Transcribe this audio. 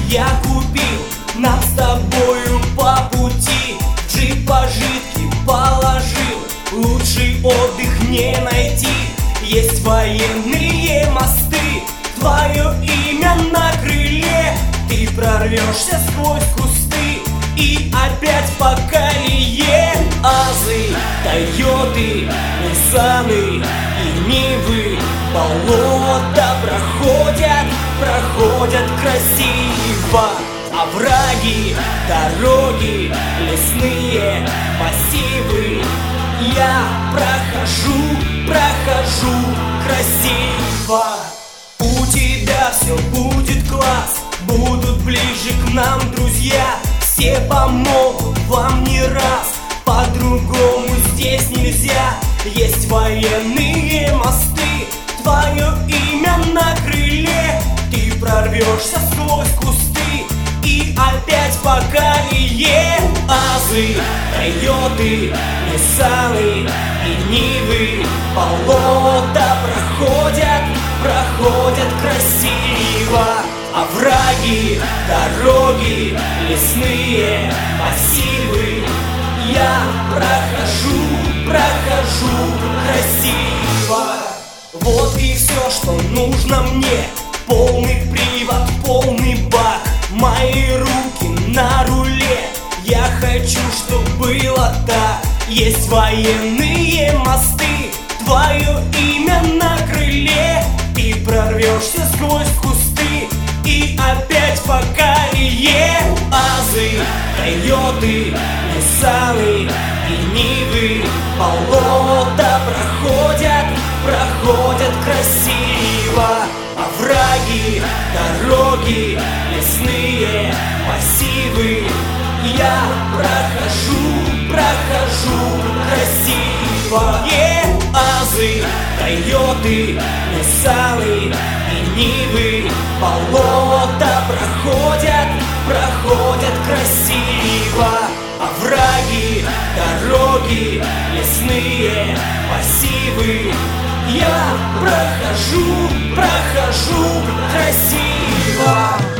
я купил нам с тобою по пути. В джип пожитки положил, лучший отдых не найти. Есть военные мосты, твое имя на крыле. Ты прорвешься сквозь кусты и опять по колее. Азы, Тойоты, Ниссаны и Нивы, болота проходят красиво. Овраги, дороги, лесные массивы, я прохожу красиво. У тебя все будет класс, будут ближе к нам друзья. Все помогут вам не раз, по-другому здесь нельзя. Есть военные мосты, твое имя на крыле. Ты прорвешься сквозь кусты и опять по колее. Азы, Тойоты, Ниссаны и Нивы, болота проходят красиво. Овраги, дороги, лесные массивы, я прохожу красиво. Вот и все, что нужно мне. Полный привод, полный бак, мои руки на руле. Я хочу, чтоб было так. Есть военные мосты, твое имя на крыле. Ты прорвешься сквозь кусты и опять по колее. Азы, Тойоты, Ниссаны и Нивы, болота проходят красиво. Овраги, дороги, лесные массивы, я прохожу красиво. Азы, Тойоты, Ниссаны и Нивы, болота проходят красиво. Овраги, дороги, лесные массивы, я прохожу красиво.